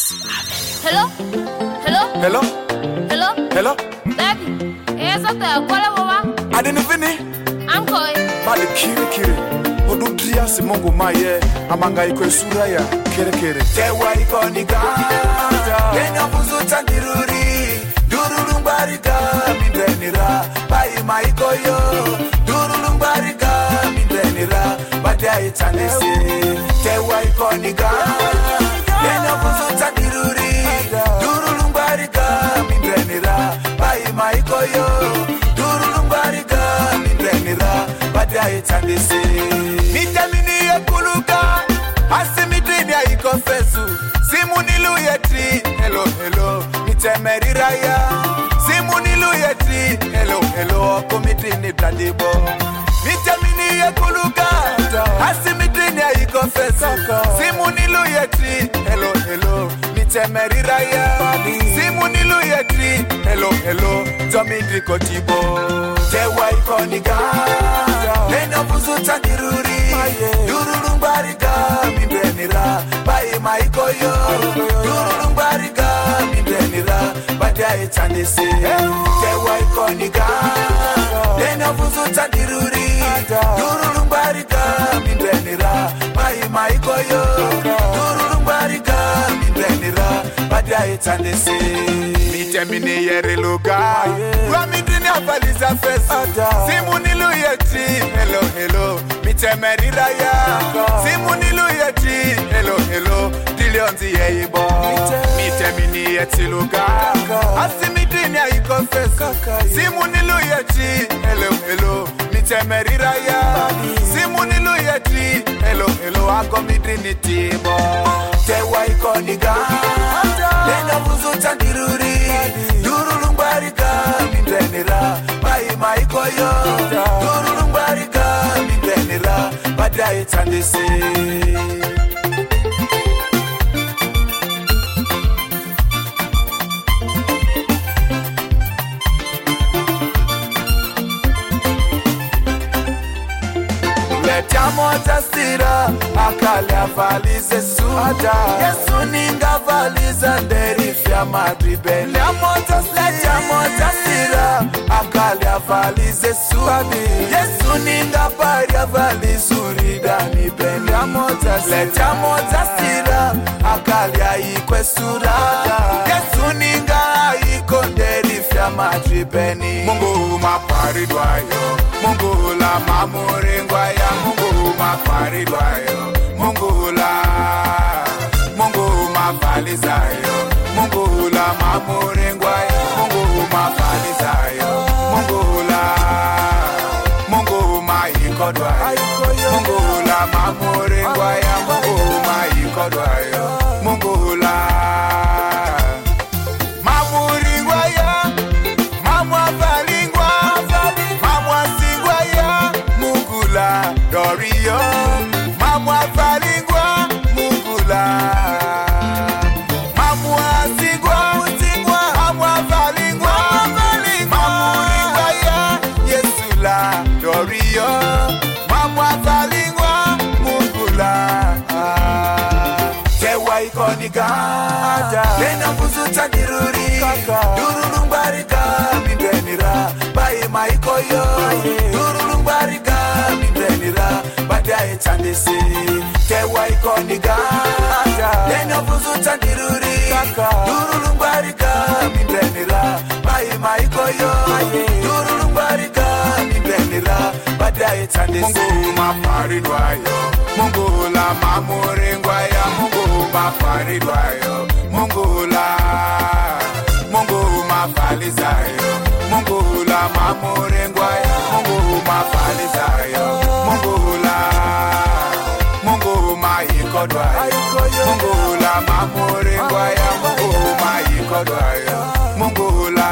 Hello? Hello? Hello? Hello? Hello? Daddy? Kwala wawa? Adeni vini? Uncle? Bali kiri. Odudria si Mungu maye. Amanga iko sura ya kere. Tewa iko niganda. Kenya buzuta ndiruri. Durulumbarika mindrenira. Bai maiko yo. Durulumbarika mindrenira. Badia itanesi. Tewa iko niganda. Kenya buzuta ndiruri. Durulumbarika mindrenira. Bai maiko yo. Durulumbarika mindrenira. Badia itanesi. Mitamini ya kuluka. Asimitini ya ikofesu. Simu nilu yeti. Hello. Mitemeri raya. Simu nilu yeti. Hello. Komitini bladibo. Mitamini ya kuluka. Asimitini ya ikofesu. Simu nilu yeti. Hello. Mitemeri raya. Simu nilu yeti. Hello. Tomidri kotibo. Tewa ikoniga. Neno buzuta ndiruri. Durulumbarika mindrenira. Bai maikoyo. Durulumbarika mindrenira. Badia itanesi. Tewa ikoniga. Neno buzuta ndiruri. Durulumbarika mindrenira. Bai maikoyo. Durulumbarika mindrenira. Badia itanesi. Mitemini yeriluga. Wamidrini afaliza fesu. Simu nilu yeti. Hello. Mitemeri raya. Simu nilu yeti. Hello. Dilionzi yeibo. Mitemini yeti luga. Asimitrini ya ikofesu. Simu nilu yeti. Hello. Mitemeri raya. Simu nilu yeti. Hello. Ako midrini tibo. Tewa ikoniga. Nena buzuta ndiruri. Durulumbarika mindrenira. Bai maikoyo. Durulumbarika mindrenira. Badia itanesi. Mota sira akale avalize suda Yesu ninga valiza nderifya madribe Leta mota sira akale avalize suda Yesu ninga pari avalizurida nibe Leta mota sira akale aikwe surada Yesu ninga aiko nderifya madribeni Mungu maparidwayo Mungu la mamurengwa ya Mungu maparidwayo Mungu mafalizayo Mungu la mamurengwa ya Mungu mafalizayo Mungu maikodwayo Mungu la mamurengwa ya Mungu maikodwayo Mungu la mamurengwa ya Dorio, mamwa falingwa mugula. Mamwa singwa, mamwa falingwa. Mamuringwa ya Yesula. Dorio, mamwa falingwa mugula. Tewa ikoniga. Lena buzuta ndiruri. Durulumbarika mindrenira. Bai maikoyo. Durulumbarika mindrenira. Badia itanesi. Tewa ikoniga. Lena buzuta ndiruri. Durulumbarika mindrenira. Bai maikoyo. Durulumbarika mindrenira. Badia itanesi. Mungu maparidwayo. Mungu la mamurengwa ya Mungu maparidwayo. Mungu mafalizayo. Mungu la mamurengwa ya Mungu mafalizayo. Mungu maikodwayo. Mungu la mamurengwa ya Mungu maikodwayo. Mungu la